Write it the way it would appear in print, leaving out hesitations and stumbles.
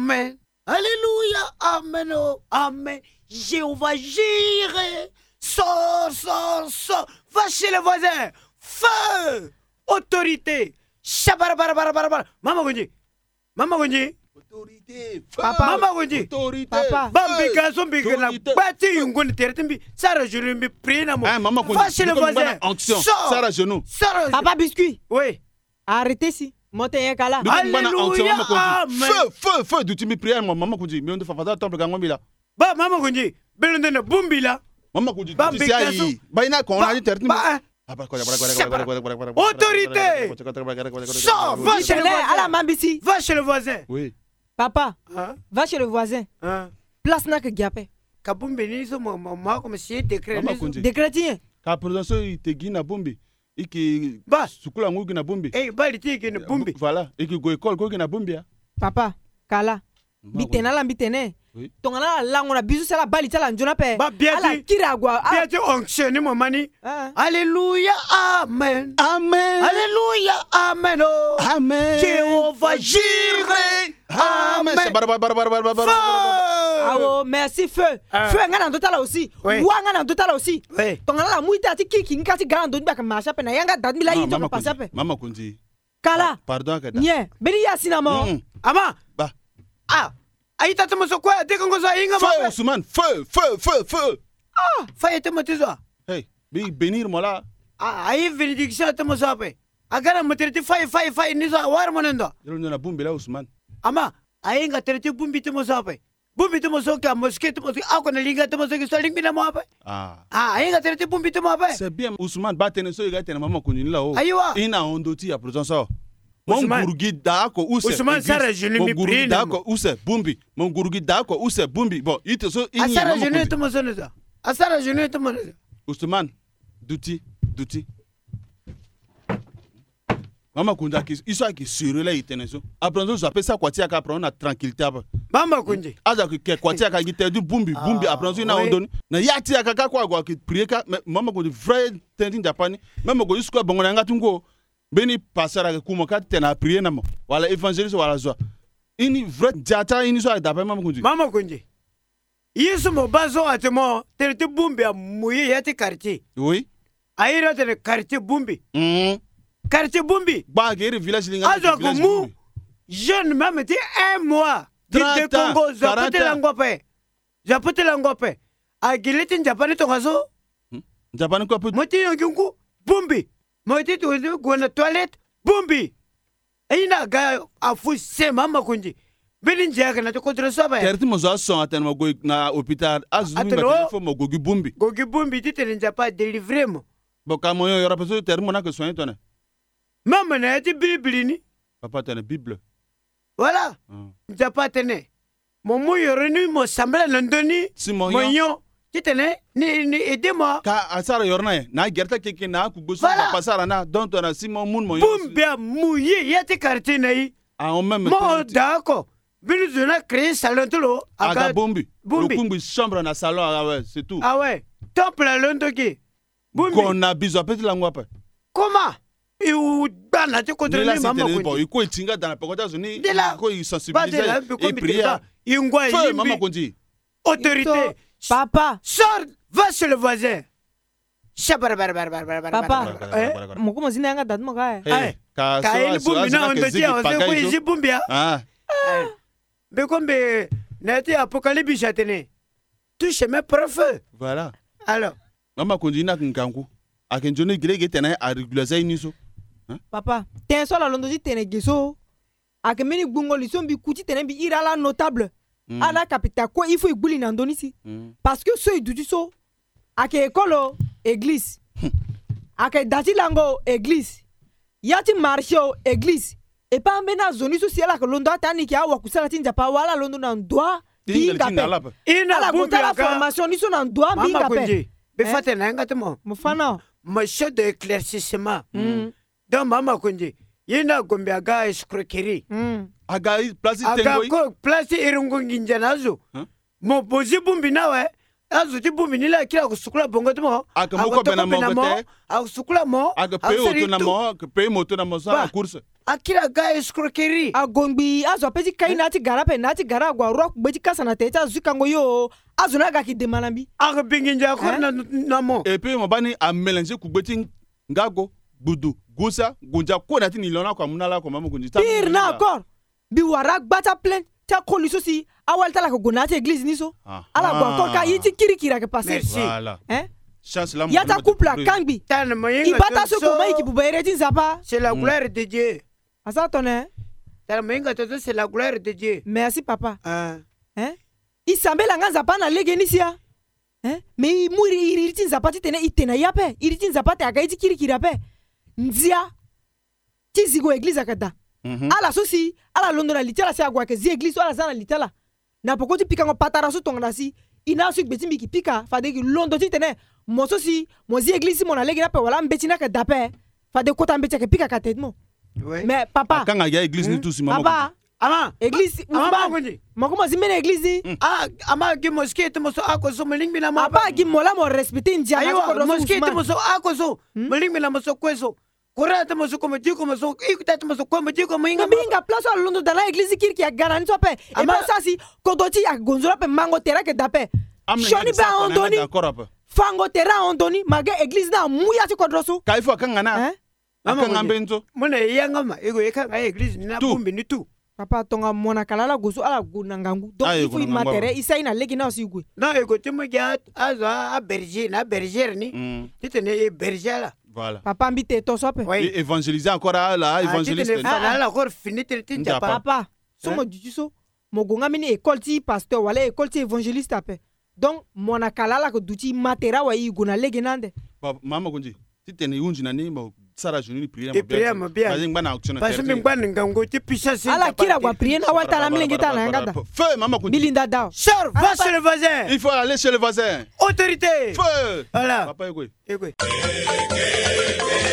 Amen. Alléluia. Amen. Oh, Amen. Jéhovah Jireh. Sors. Va chez le voisin. Feu. Autorité. Shabarabarabarabara. Maman Gondi. Autorité. Papa. Maman Gondi. Autorité. Papa. Bambika zombika na Autorité. bati yungoni teretembi. Sarah Julumbi prie na mo. Maman Gondi. Va chez le voisin. Onction. Sors. Sarah genou. Sors. Papa Biscuit, Oui. arrêtez si. Montez un kala. Alléluia. Amen. Feu du timi prière maman Gondi. Mais on doit faire temple gangombi là. Ba Maman Gondi. Belondena bumbila. Maman Gondi. Bambika Tu sais baina qu'on a dit terre. Autorité. Sors. Va chez le À la voisin. mambisi. Va chez le voisin. Oui. Papa, Hein? va chez le voisin. Hein? Place n'a que giapé. Kabumbe nizo mo comme si décret Maman nizo. Gondi. Décrétien. Ka président itegi na bombi. Iki Ba. sukula ngugi na bombi. Eh bali tiki ne bumbi. Voilà. Iki go école go na bombi. Papa, kala. Bitena la bitene. Oui. Tongana la ngona bisu sala bali tala njona pe. Ba biati. Ala kiragwa. Biati onction mo mani. Alléluia. Amen. Amen. Alléluia. Amen. Oh. Amen. Jéhovah Jireh. Amen. Feu. Awo, merci feu. Feu ngana ndotala aussi. Oui. Wa ngana ndotala aussi. Oui. Tongana la muita ti kiki ngati gana ndonba ka masha pe na yanga dadmi la yito ka pasa pe. Maman Gondi. Kala. Pardon kada. Nye, beri yasina mo. Ama. Ba. Ah. Aïta te moso quoi? Dès qu'on goza inga Feu ma. Ousmane, feu. Ah. Faye te motizo. Hey, bi bénir moi là. Ah. Aïe bénédiction te moso ape. Agara motriti faye nizo war monendo. Yelo na bombi là Ousmane. Ama. Aïe nga triti bumbi te moso ape. Bumbi te moso ka mosquée te moso. Ako na linga te moso ki so lingbi na mo ape. Ah. Ah. Aïe nga triti bumbi te mo ape. C'est bien Ousmane ba tene so yiga tene Maman Gondi là oh. Ayiwa. Ina ondoti ya président ça. Mon Ousmane. gurugi dako use. Ousmane Sarah Julie mi gurugi prie. dako use bumbi. Mon gurugi dako use bumbi. Bon, ite so ini Asara Maman jenu Gondi. te moso neza. Asara jenu te moso. Ousmane, douti. Maman Gondi qui iso qui sur là itene so. Après on appelle ça kwatia ka après on a tranquillité après. Mama kunji. Aza ke kwatia ka gite du bumbi après on na oui. ondoni. Na yati ka kwa kwa ki prier ka Maman Gondi vrai tendin japani. Maman Gondi sko bongo nga tungo. Beni pasara ke kuma ka tena prier na mo. Wala évangéliste wala zo. Ini vrai jata ini so d'après Maman Gondi. Mama kunji. Yesu mo bazo atemo terete bumbi a muye yati quartier. Oui. Aira tene quartier bumbi. Mm. Quartier bumbi. Ba gere village linga. Azo ko mu jeune même ti 1 mois. Di 30 de ans, Congo 40 zapote langope. Zapote langope. Agileti njapani tongazo. Japani ko peut. Moti yongu bumbi. Moti tu go na toilette bumbi. Ina ga afu se mama kunji. Beni njaga na to contre so ba. Terti mo zo son aten mo go na hôpital azumi Ateno. ba téléphone mo gogi bumbi. Gogi bumbi ti tene njapa délivrer mo. Bon ka mo yo yora peso terti mo na que soin tone. Mama na ti bilibili. Papa tene Bible. Voilà. Njapa tene. Mon mo yoroni mo sambla londoni. Simon Mo yo. yo. Ti tene ni aidez-moi. Ka asara yorna na gerta keke na ku goso Voilà. na pasara na donc on a Simon mun mo yo. Bumbi a mouillé yati quartier na yi. A on même Mo d'accord. Bini zona créer salon tolo. aga bumbi. Bumbi. Le kumbi chambre na salon ah ouais, c'est tout. Ah ouais. Top la londoki. Bumbi. Qu'on a besoin petit la ngwa pa. Comment? Il bana te contre Là les c'est maman bon, kunji. il ko itinga dans la pokota zoni. De là. Ko il Pas de sensibiliser là, et prier. Ingwa Feu Maman yimbi. Gondi. Autorité. Papa, Sors, va chez le voisin. Papa. Eh? moko zina yanga dadmo ka. Hey, ka Kaini so bumbi na ondoji a ose ko isi bumbi a. Ah. Be kombe nati apocalypse atene. Tu chemin prof. Voilà. Alors, Maman Gondi na ngangu. Akenjone grege tena a régulariser iniso. Papa, ten so la londoji tene geso. Akemeni gbungo lisombi kuti tene bi irala notable. Ala capita ko il faut igbuli na ndonisi. Parce que so idudu so ake ekolo église. Ake dati lango église. Yati marché église. Et pas mbena zoni so siela ke londo atani ki awa kusala tinja pa wala londo na ndwa binga pe. ina Ala bumbi kutala aka. formation ni so na ndwa Mama binga pe. kunji. Be fate na ngate mo. Mufana. Monsieur de éclaircissement. Donc mama kunji. Yina gombe aga escroquerie. Aga place Aga tengo. ko place irungu nginjanazo. Mo bozi bumbi nawe. azuti bumbi nila kila kusukula bongo tumo Aka moko bena mongote. akusukula mo Aka pay auto na mo, aka pay moto na mo sa course. akila ga escroquerie agongbi azo peti kai nati gara pe nati gara gwa rock beti kasa na tete azu kango yo azo na ga ki demanambi aka binginja ko na mo Et puis mo bani a mélanger ku beti ngago budu gusa gunja ko na ti ni lona kwa munala ko mama kunji. pire na encore bi wara gbata plein ta koliso si awal tala ko gonati église niso ala gwa encore ka yiti kirikira ke passer Voilà. hein Chance là. yata couple kangi tan moyenga ibata so ko mai ki bubere tin zapa c'est la gloire de Dieu asa tonne tan moyenga to c'est la gloire de Dieu merci papa ah hein isambela nga zapa na legenisia hein mais muri iritin zapa ti tene itena yape iritin zapa te aga iti kirikira pe nzia tizigo église akata ala sosi ala londo na litala si agwa ke zi église ala zana litala na pokoti pika ngo patara so tonga si ina su gbeti mi ki pika fade ki londo ti tene mo sosi mo zi église mo na legi na pe wala mbeti na ke dape fade kota mbeti ke pika katetmo ouais mais papa Quand il y a église ni tout si maman. papa ama église ama kunji mo ko mo zi mene église ama gi mosquée mo so ako so meling na mo apa gi mola mo respecter ndia ayo mosquée mo so ako so meling na mo so kweso Kurata mo so como digo mo so ikuta mo so como digo mo inga minga place ala londo dans la église kirki ya garani so pe et pas ça si kodoti ya gonzola pe mango tera ke dape shoni be ondoni fango tera ondoni mage église na muya ti kodroso Kaifo kangana. Aka ngambento. mona yanga ma ego yeka ga église na bumbi ni tu papa tonga mona kalala gozo ala gunangangu donc il faut imatere isa ina legi na osigwe na ego timo ga aza a berger na berger ni titene berger la Voilà. papa mbite to sope Et évangéliser encore là, évangéliste. la encore fini tin japa papa somo jujuso mogonga mini école ti pasteur wala école ti évangéliste ape donc mona kalala ko duti matera wa iguna legi nande Mama kunji. Titene yunji na ni mo sara juni prière et prière mo bien Bazing bana action. parce que ngwana ngango ti pisha si ala kira kwa prière na wata la mlenge ta na ngada Feu mama kunji. bilinda dao sœur va chez le voisin Il faut aller chez le voisin. autorité Feu. voilà Papa ego. ego